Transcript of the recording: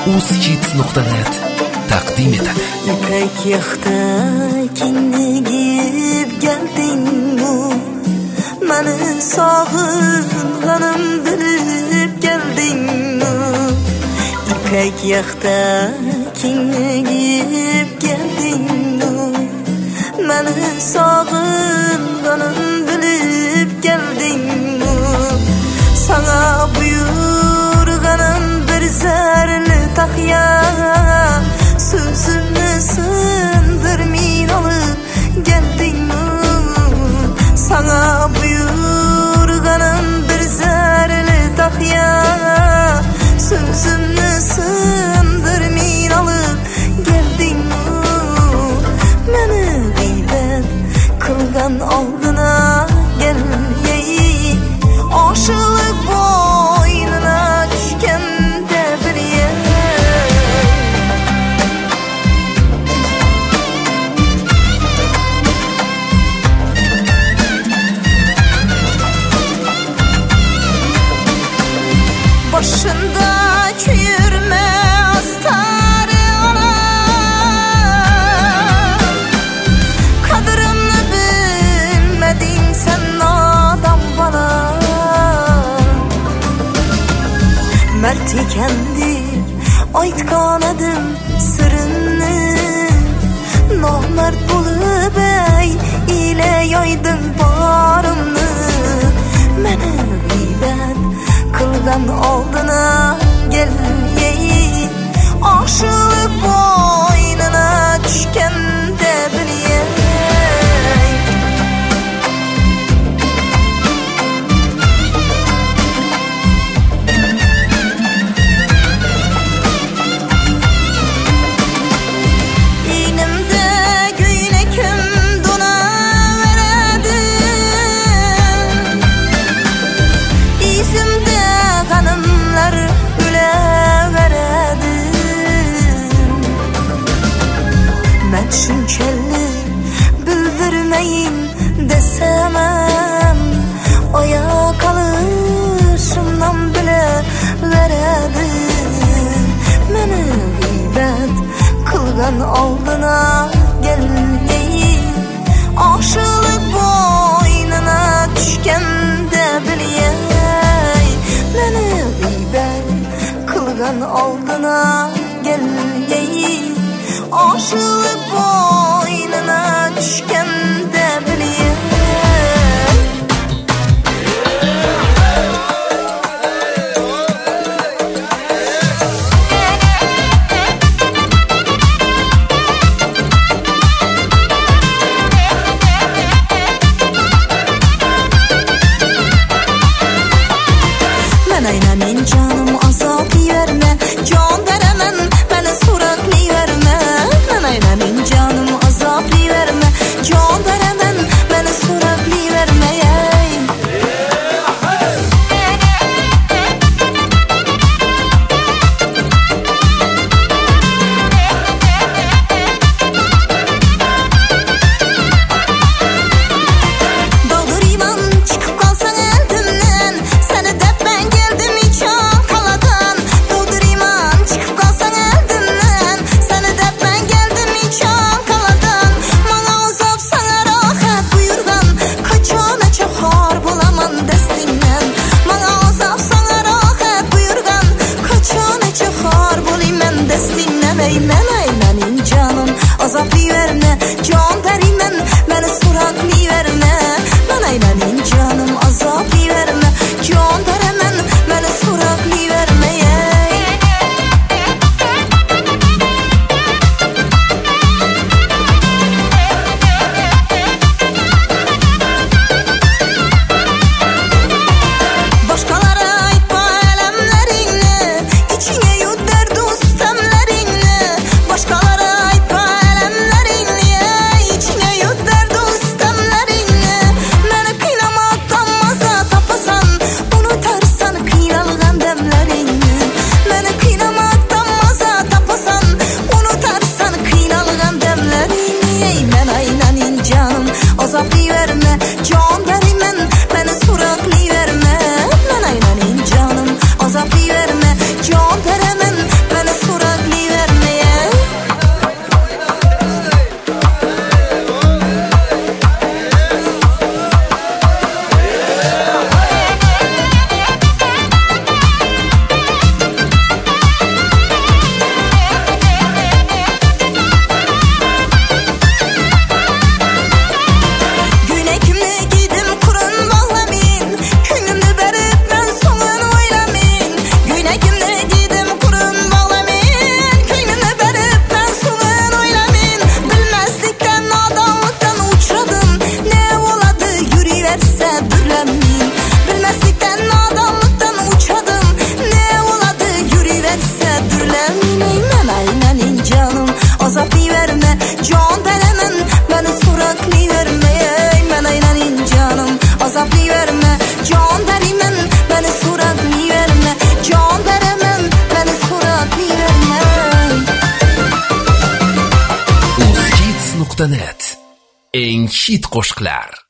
uzhits.net taqdim etadi. İpek yaxta kinigib geldingmi? Meni sog'inganim bilib geldingmi? İpek yaxta kinigib geldingmi? Meni sog'inganim bilib geldingmi? Sana buyurganim bir zerli takya, sözümü sındırmin alıp geldingmi? Sana buyurganim bir zerli takya, sözümü sındırmin alıp geldingmi? Meni gıybet kılgan aldına gelmeyi, aşılık boynuna düşkende bir yer. Başında çürüme astarı ana, kadrını bilmedin sen adam bana. Mert ikendir aytkan edim sırrını, namert bulup ey ile yaydın barımını. Meni gıybet kılgan aldına gelmeyi, aşılık boynuna düşkende bileyim. İğnemde güynekim dona veredim, İzimde kanımlar üle veredim. Ben şunçelli bildirmeyin desemem, oya kalışımdan bile veredim. Meni gıybet kılgan aldına gelmeyi, aşılık boynuna düşkende bileyim. Meni gıybet kılgan aldına gelmeyi, aşılık boynuna düşkende bileyim. Aynanin canım azap verme, can veremem, beni suratlı verme. Ben aynanin canım azap verme, can veremem, beni suratlı dürlemeyin aynen canım azaplı verme can veremem beni suraklı verme ben aynen canım azaplı verme can veremem beni suraklı verme can veremem beni suraklı verme Uzhits.net Eng hit qo'shiqlar